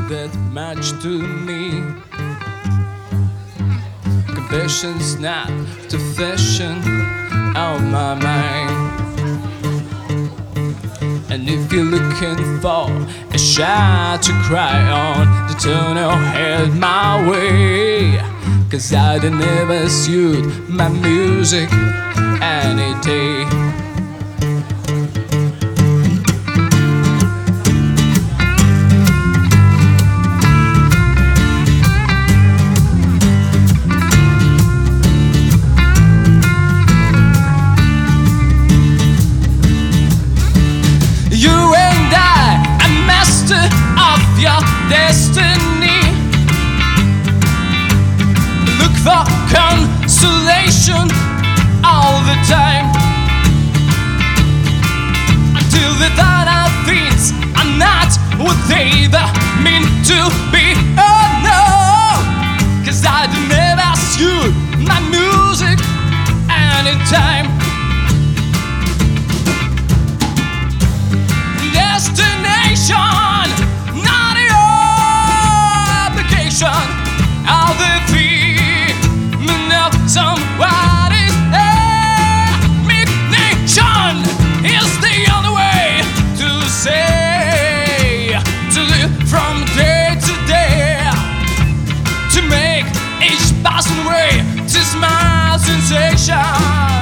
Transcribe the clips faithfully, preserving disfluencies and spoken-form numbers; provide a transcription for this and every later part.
that much to me. Compassion's not the fashion of my mind. And if you're looking for a shot to cry on, to turn your head my way, 'cause I'd never suit my music any day. Your destiny. Look for consolation all the time, until the thought of things are not what they mean to be. Oh no, 'cause I never suit my music anytime. Destination, all the feeling of somebody's nation is the only way to say, to live from day to day, to make each passing way to smile sensation.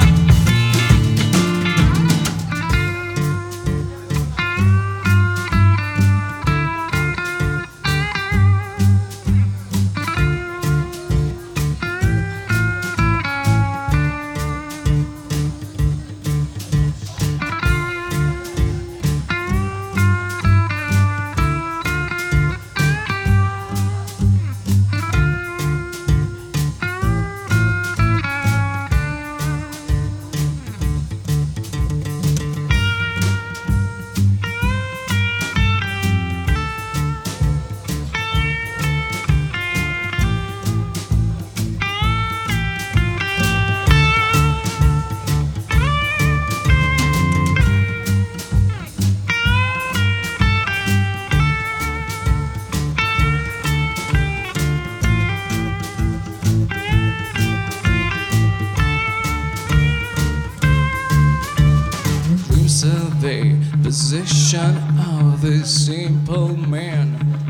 The position of the simple man,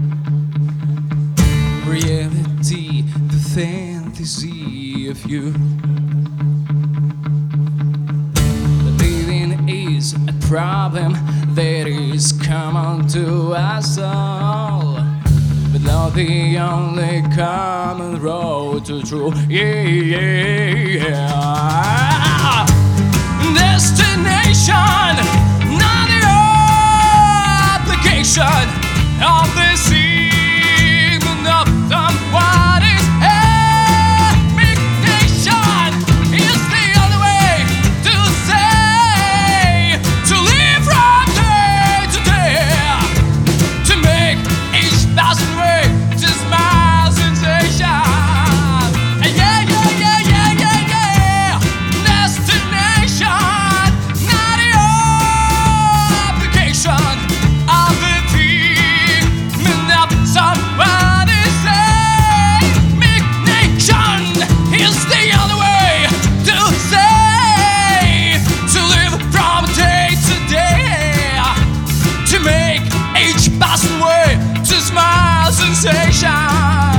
reality, the fantasy of you. Living is a problem that is common to us all, but not the only common road to true. Yeah, yeah, yeah. Destination, not the application of the season of somebody's nation is the only way to say, to live from day to day, to make each passing way just my sensation. Yeah, yeah, yeah, yeah, yeah, yeah. Destination, passing way to smile sensation.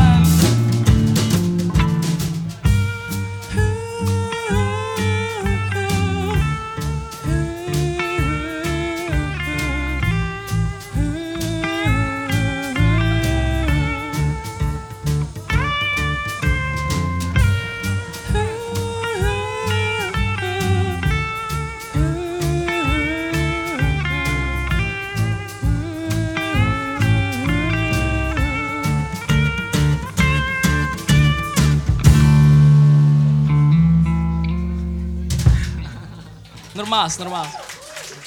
Нормас, нормас.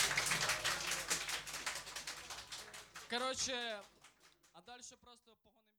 Короче, а дальше просто погоним.